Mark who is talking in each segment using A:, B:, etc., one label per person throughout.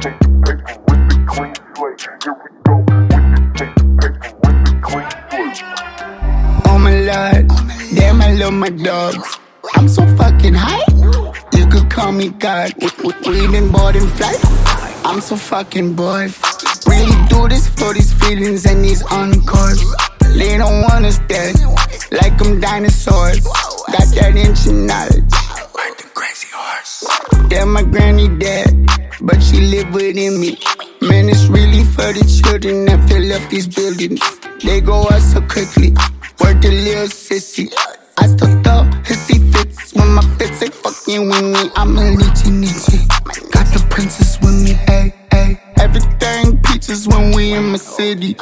A: Oh my lord, damn I love my dogs. I'm so fucking high, you could call me God. We been boarding flight, I'm so fucking bored. Really do this for these feelings and these encores. They don't want us dead, like I'm dinosaurs. Got that ancient knowledge, like the crazy horse. Damn my granny dead, but she live within me. Man, it's really for the children that fill up these buildings. They go out so quickly, word the little sissy. I still throw hissy fits when my fits ain't fucking with me. I'm a Nietzsche. Got the princess with me, ayy, ayy. Everything peaches when we in my city.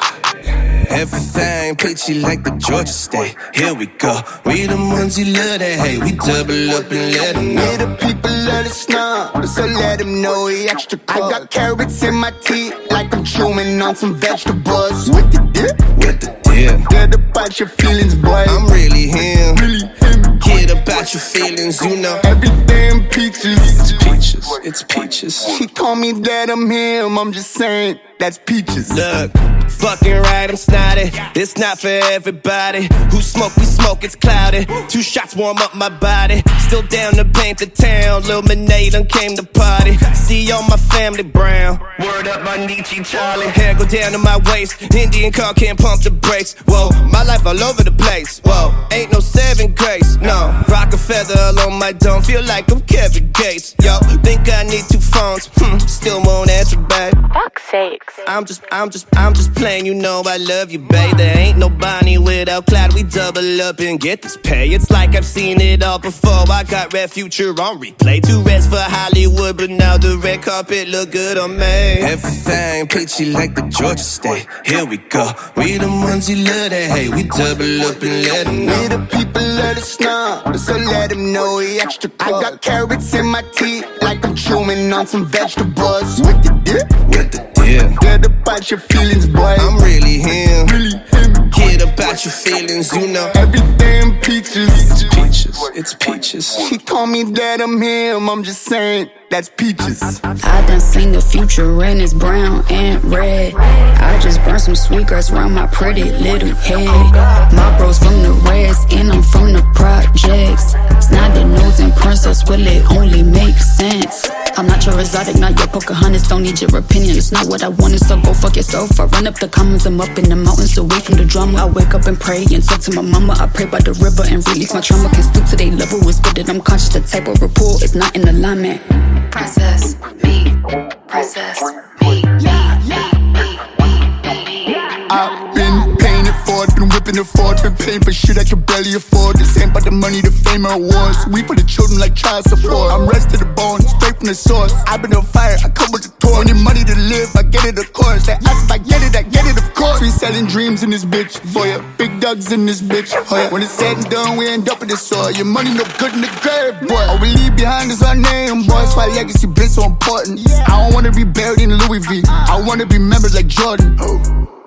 B: Everything peachy like the Georgia State. Here we go. We the ones you love that hate. We double up and let them know.
A: We the people of the snow, so let them know we extra cold. I got carrots in my teeth like I'm chewing on some vegetables. With the dip,
B: with the dip.
A: Good about your feelings, boy.
B: I'm really him.
A: Really him.
B: Kid about your feelings, you know.
A: Everything peaches.
B: It's peaches. It's peaches.
A: She told me that I'm him. I'm just saying that's peaches.
B: Look. Fucking right, I'm snotty. It's not for everybody. Who smoke, we smoke, it's cloudy. 2 shots warm up my body. Still down to paint the town. Lil Minay done came to party. See all my family brown. Word up my Nietzsche Charlie. Hair go down to my waist. Indian car can't pump the brakes. Whoa, my life all over the place. Whoa, ain't no saving grace. No, Rockefeller on my dome. Feel like I'm Kevin Gates. Yo, think I need 2 phones. Still won't answer back.
C: Fuck's sakes.
B: I'm just playing, you know I love you, babe. There ain't no Bonnie without Clyde. We double up and get this pay. It's like I've seen it all before. I got Red Future on replay. 2 reds for Hollywood, but now the red carpet look good on me. Everything peachy like the Georgia State. Here we go. We the ones you love that hate. We double up and let them know.
A: We the people of the snow, so let them know we extra cold. I got carrots in my teeth like I'm chewing on some vegetables. With the dip,
B: with the dip.
A: Good about your feelings, boy.
B: I'm really him.
A: Really him.
B: Kid about your feelings, you know.
A: Everything peaches.
B: It's peaches. It's peaches.
A: She told me that I'm him. I'm just saying that's peaches.
D: I done seen the future and it's brown and red. I just burned some sweet grass around my pretty little head. My bros from the Reds and I'm from the projects. Snotty nose and princess, will it only make sense? I'm not your exotic, not your Pocahontas, don't need your opinion. It's not what I wanted, so go fuck yourself. I run up the commons, I'm up in the mountains, away from the drama. I wake up and pray and talk to my mama. I pray by the river and release my trauma. Can stoop to their level, it's good that I'm conscious. The type of rapport is not in alignment. Princess, me, princess, me.
A: I've been paying it forward, been whipping it forward, been paying for shit I can barely afford. This ain't about the money, the fame, or awards. We for the children like child support. I'm rest to the bone, straight from the source. I've been on fire, I come with the torch. Need money to live, I get it of course. They ask if I get it of course. We selling dreams in this bitch, for ya. Big dogs in this bitch, oh yeah. When it's said and done, we end up in the soil. Your money no good in the grave, boy. All we leave behind is our name, boy. That's why legacy been so important. I don't wanna be buried in Louis V. I wanna be remembered like Jordan.